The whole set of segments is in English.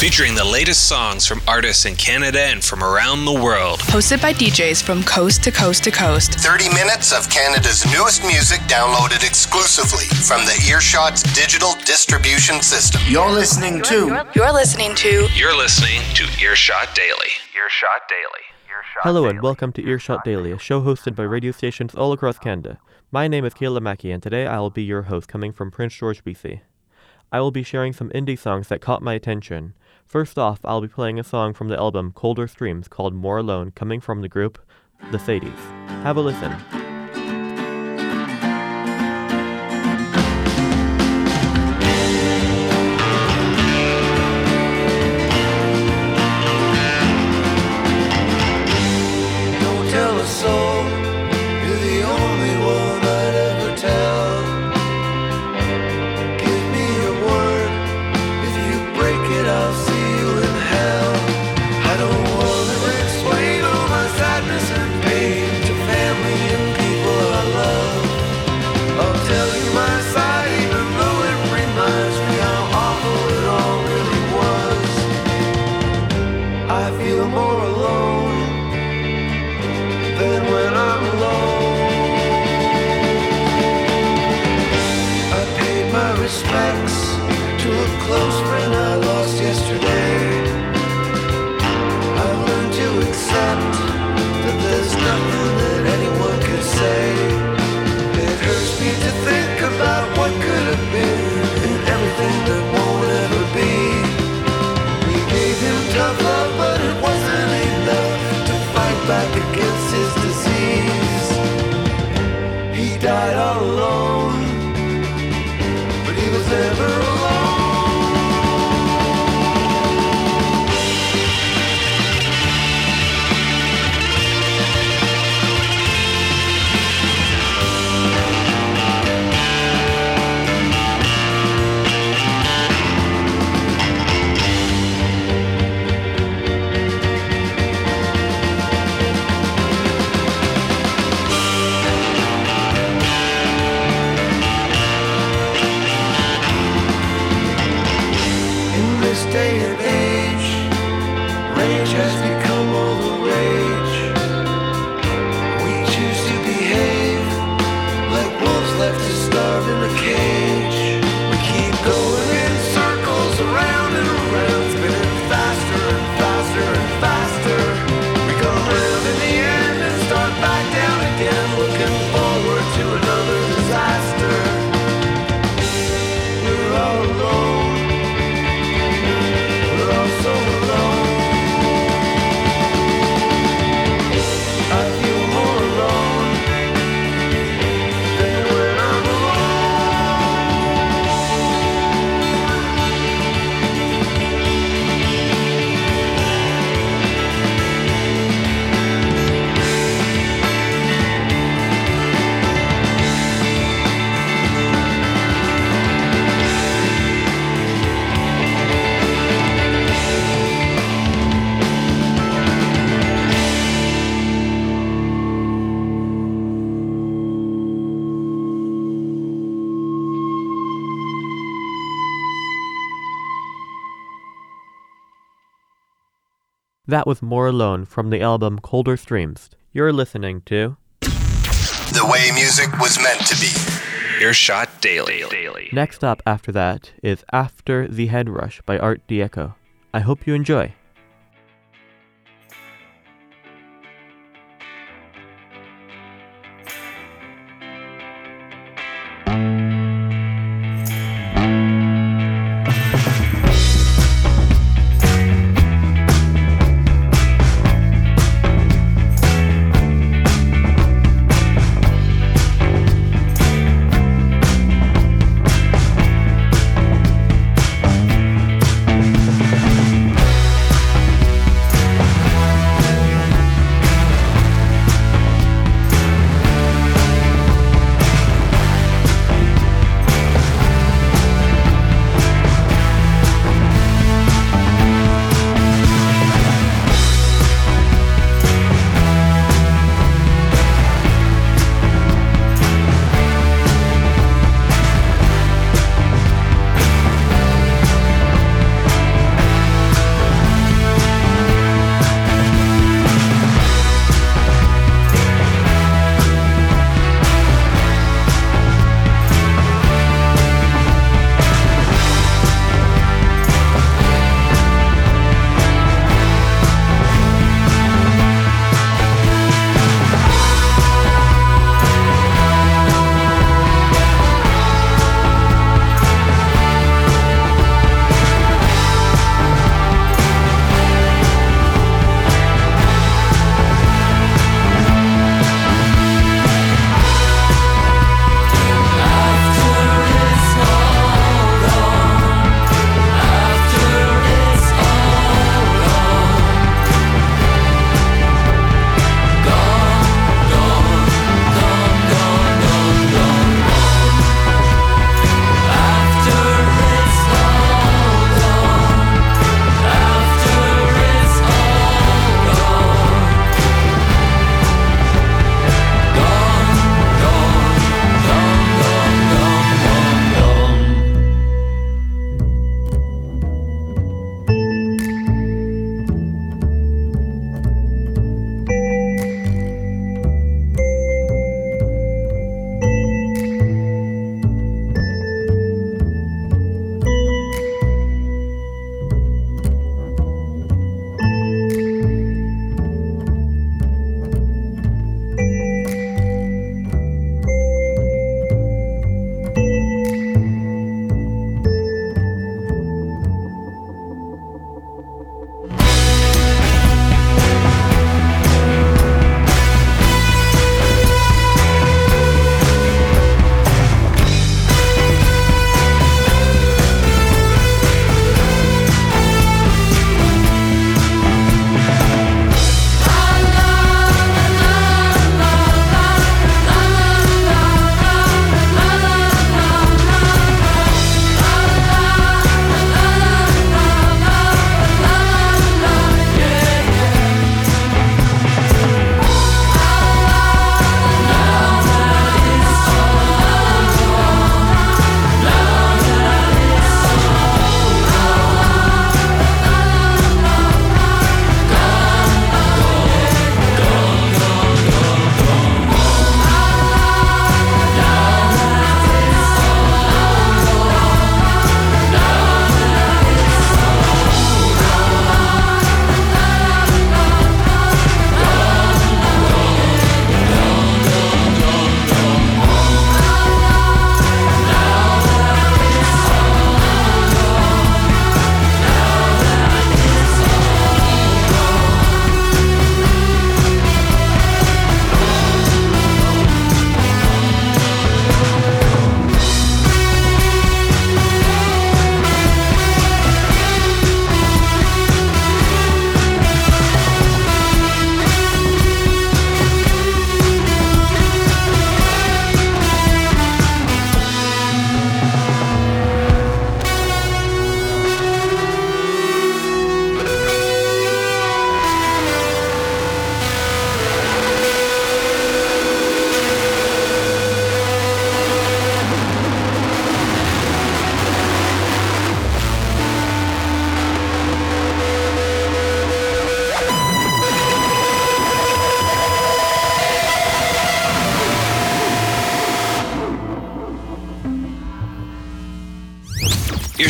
featuring the latest songs from artists in Canada and from around the world. Hosted by DJs from coast to coast to coast. 30 minutes of Canada's newest music downloaded exclusively from the Earshot's digital distribution system. You're listening to Earshot Daily. Earshot Daily. Hello and welcome to Earshot Daily, a show hosted by radio stations all across Canada. My name is Kayla Mackey, and today I will be your host, coming from Prince George, BC. I will be sharing some indie songs that caught my attention. First off, I'll be playing a song from the album Colder Streams called More Alone, coming from the group The Sadies. Have a listen. That was More Alone from the album Colder Streams. You're listening to The Way Music Was Meant to Be. Earshot Daily. Next up after that is After the Head Rush by Art Deco. I hope you enjoy.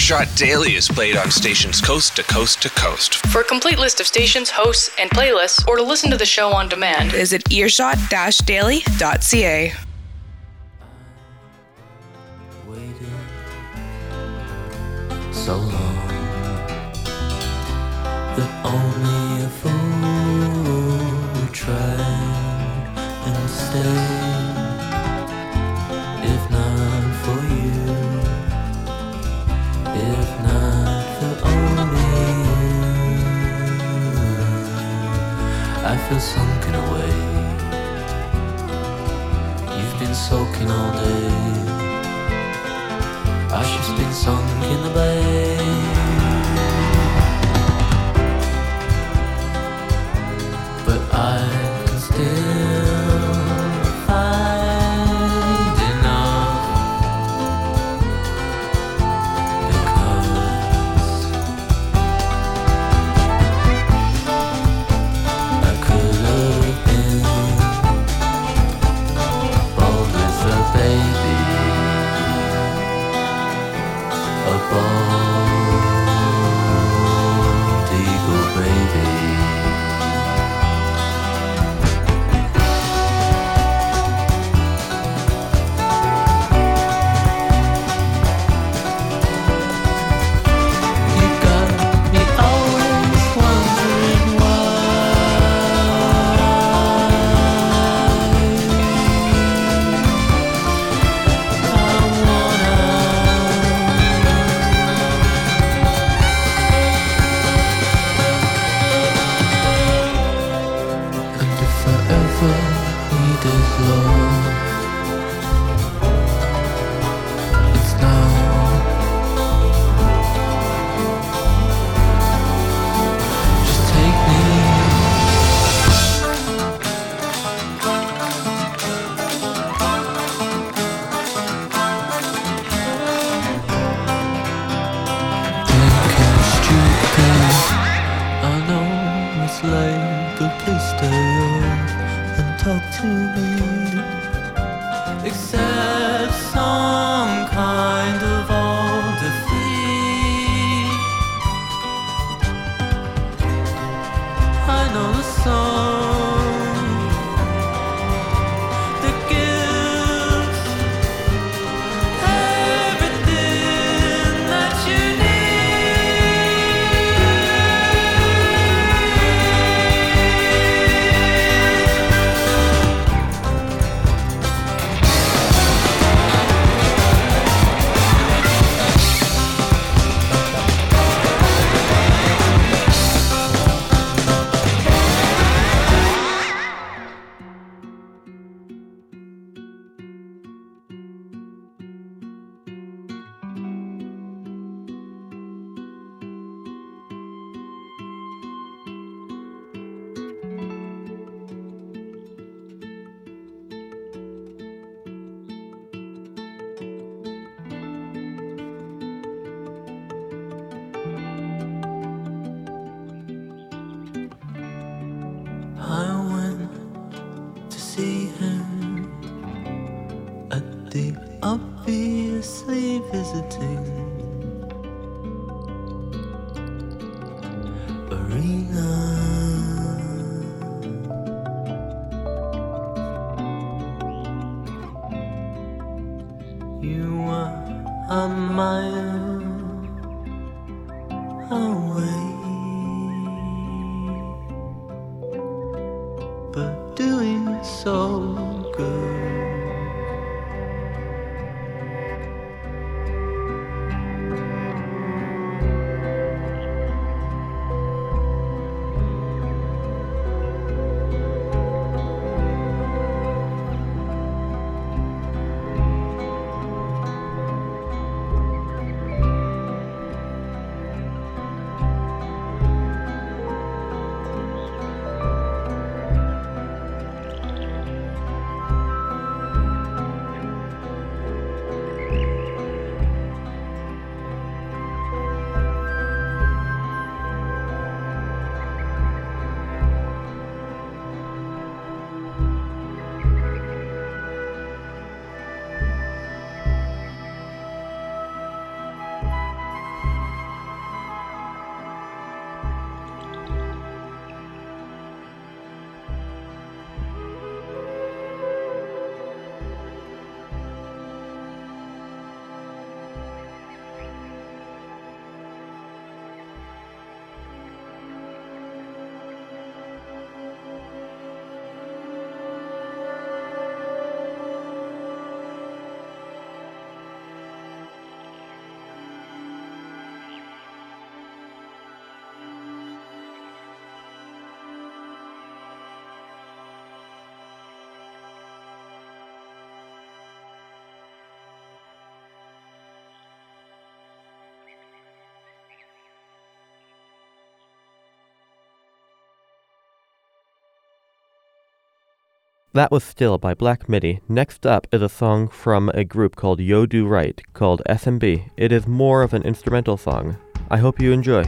Earshot Daily is played on stations coast to coast to coast. For a complete list of stations, hosts, and playlists, or to listen to the show on demand, visit earshot-daily.ca. So long that only a fool would try and stay. If not for you, if not for only you, I feel sunken away. You've been soaking all day. I've just been sunk in the bay. But I can still find enough, because I could have been bold with a baby. A bald eagle baby. You got me always wondering why. And if I ever needed love, it's now. Just take me. Thinking stupid, I know it's late, but please stay up and talk to me. Accept some kind of old defeat. I know the song that gives everything that you I went to see him at the obviously visiting arena. You were a mile away, but doing so good. That was Still by Black Midi. Next up is a song from a group called Yo Do Right, called SMB. It is more of an instrumental song. I hope you enjoy.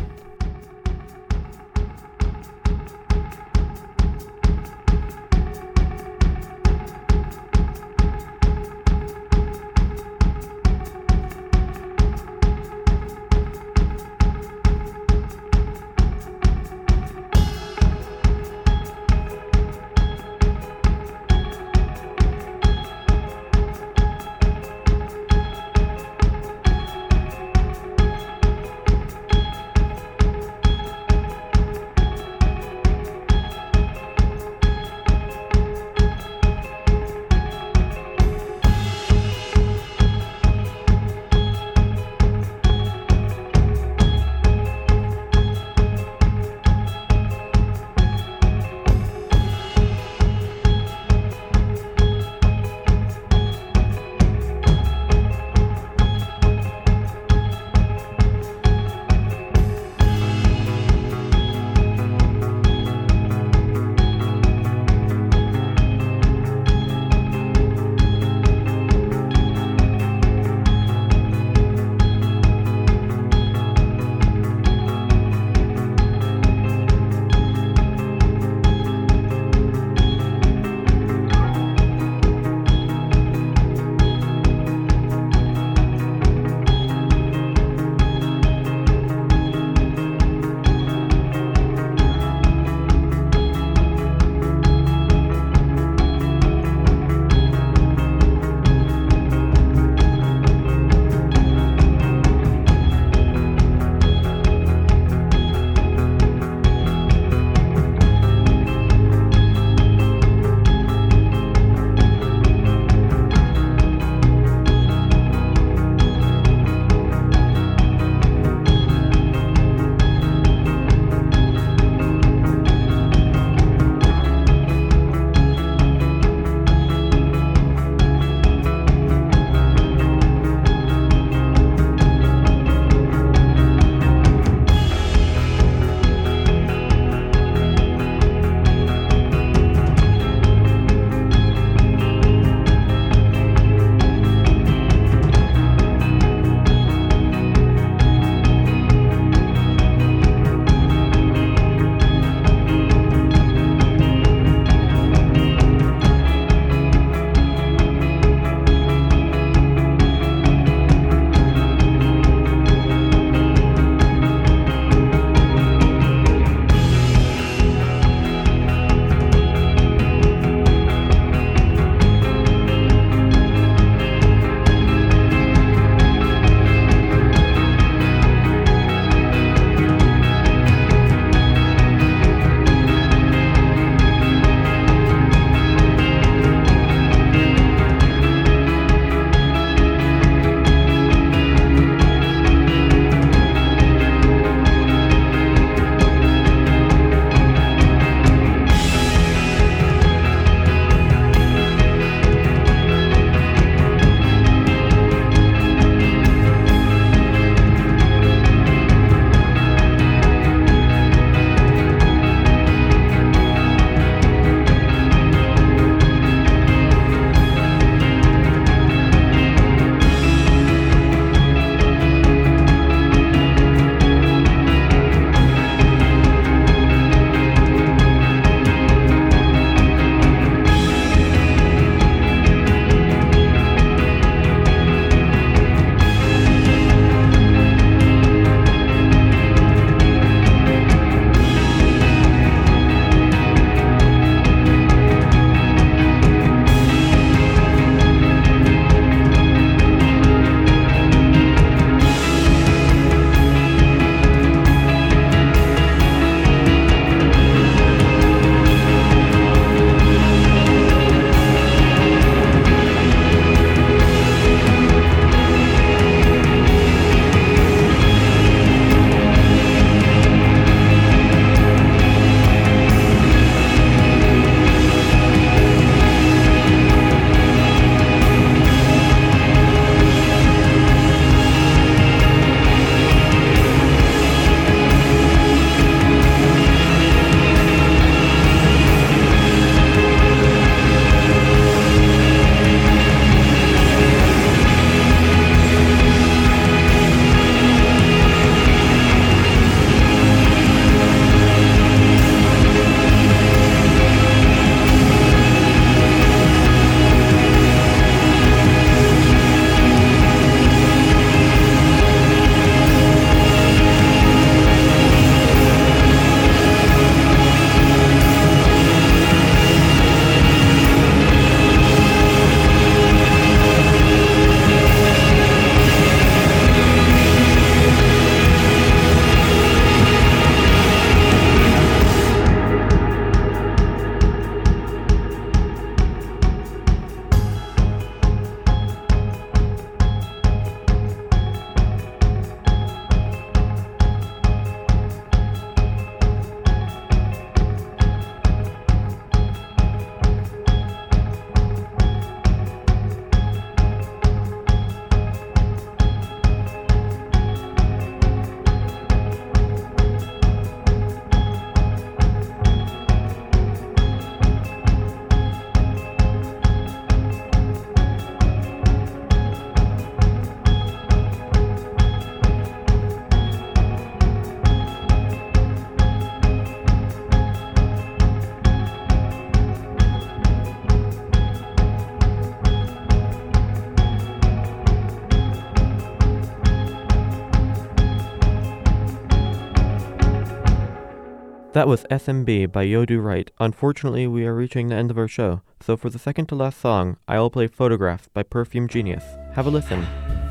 That was SMB by Yo Do Right. Unfortunately, we are reaching the end of our show, so for the second to last song, I will play Photograph by Perfume Genius. Have a listen.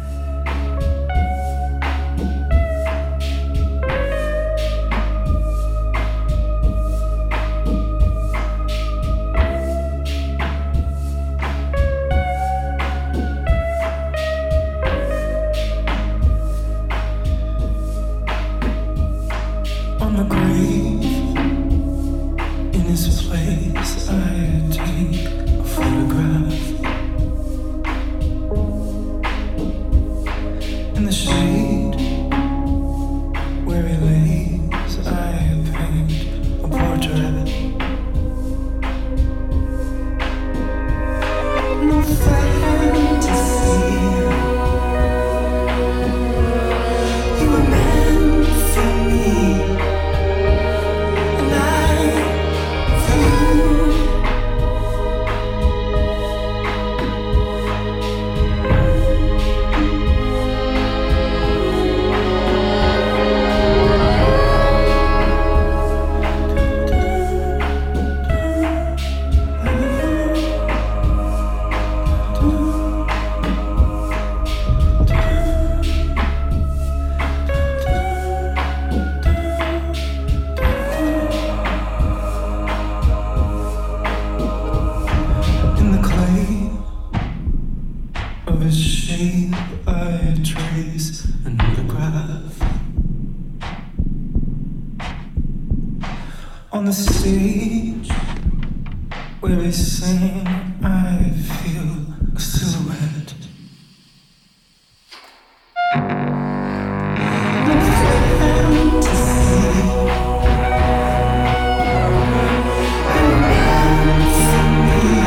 On the grave, in this place, I take a photograph. In the shade where he lays, I paint a portrait. No fantasy. You were meant for me. On the stage where we sing, I feel a silhouette. No fantasy. And meant for me.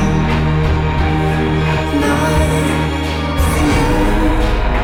And I feel.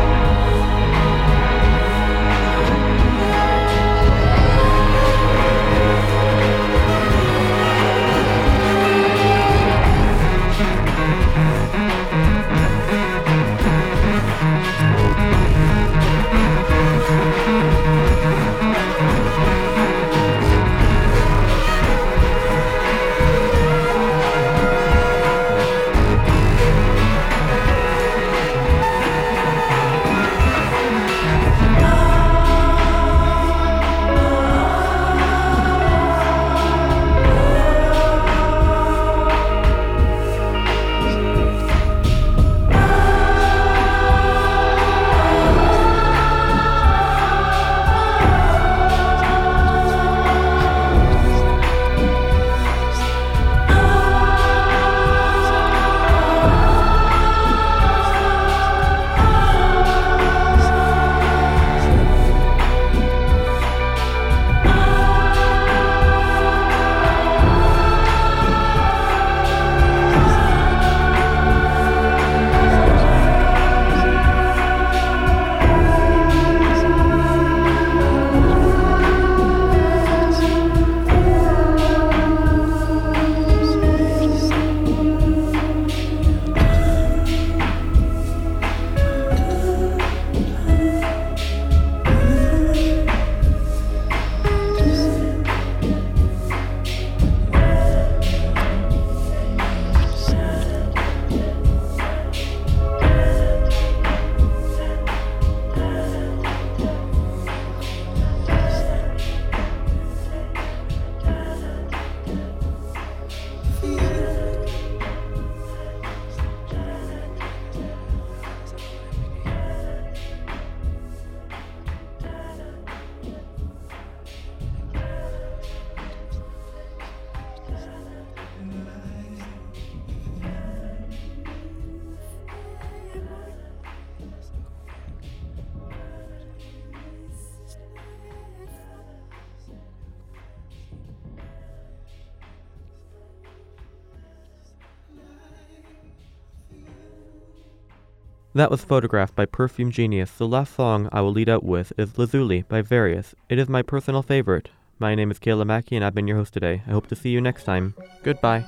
That was Photographed by Perfume Genius. The last song I will lead out with is Lazuli by Various. It is my personal favorite. My name is Kayla Mackey and I've been your host today. I hope to see you next time. Goodbye.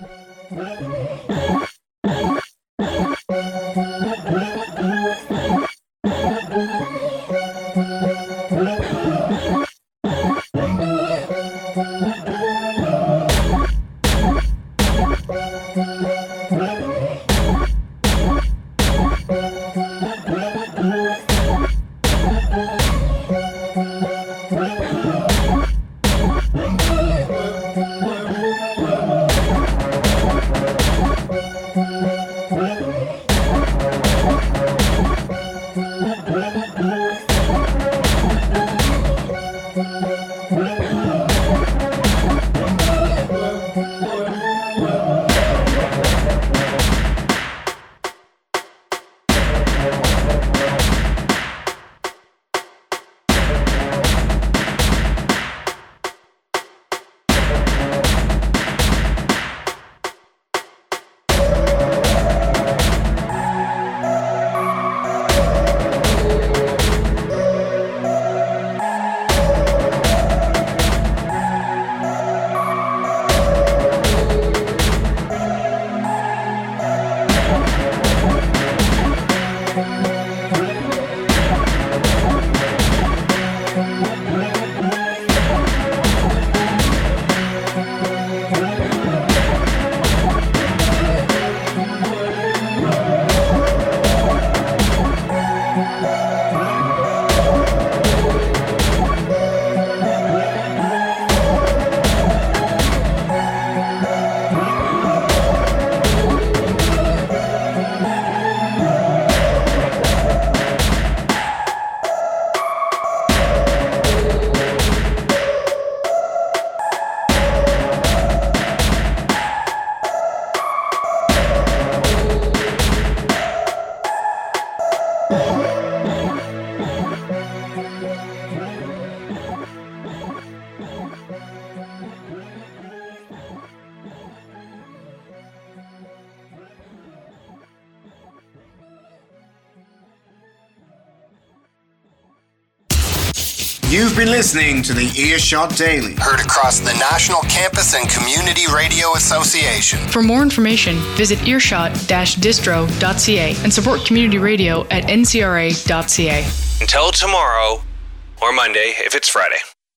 You've been listening to the Earshot Daily. Heard across the National Campus and Community Radio Association. For more information, visit earshot-distro.ca and support community radio at ncra.ca. Until tomorrow, or Monday if it's Friday.